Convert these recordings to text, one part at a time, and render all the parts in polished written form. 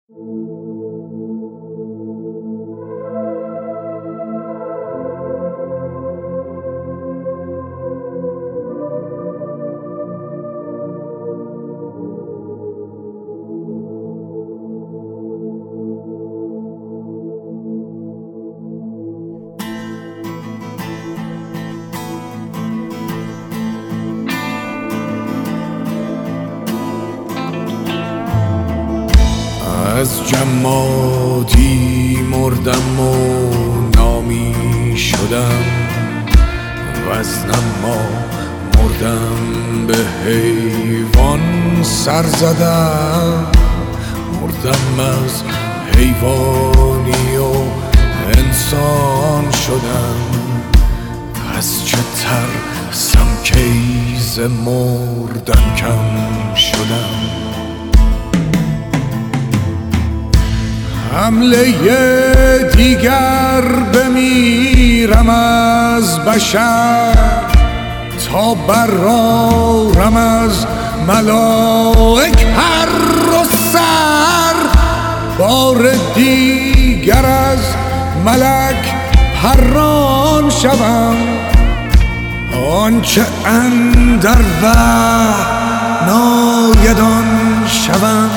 از جمادی مردم و نامی شدم، وزنم ما مردم به حیوان سر زدم. مردم از حیوانی و انسان شدم، پس چه ترسم کیز مردن کم شدم. حمله دیگر بمیرم از بشر، تا برارم از ملائک پر و سر. بار دیگر از ملک پران شوم، آنچه اندر وحی ناید آن شوم.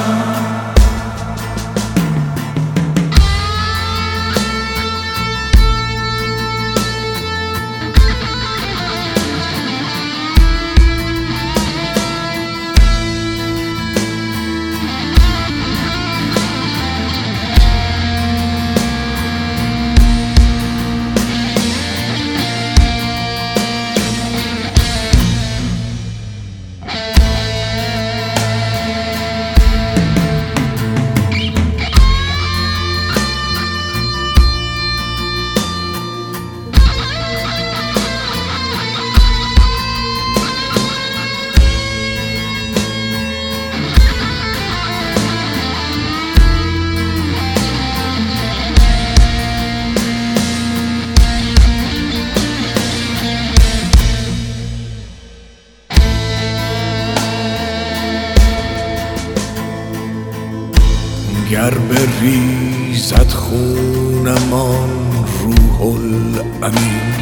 گر بریزد خونم آن روح الامین،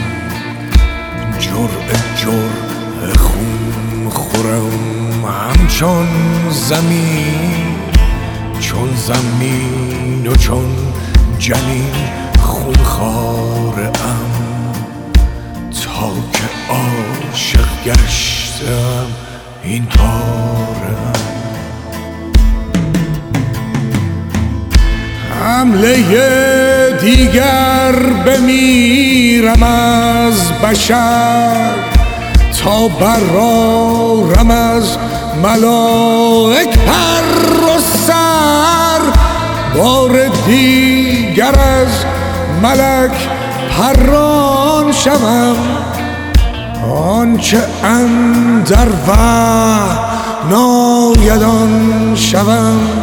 جرعه جرعه خون خورم همچون زمین. چون زمین و چون جنین خونخواره ام، تا که عاشق گشتم این پاره ام. حمله دیگر بمیرم از بشر، تا برارم از ملائک پر و سر. بار دیگر از ملک پران شوم، آنچه اندر وحی ناید آن شوم.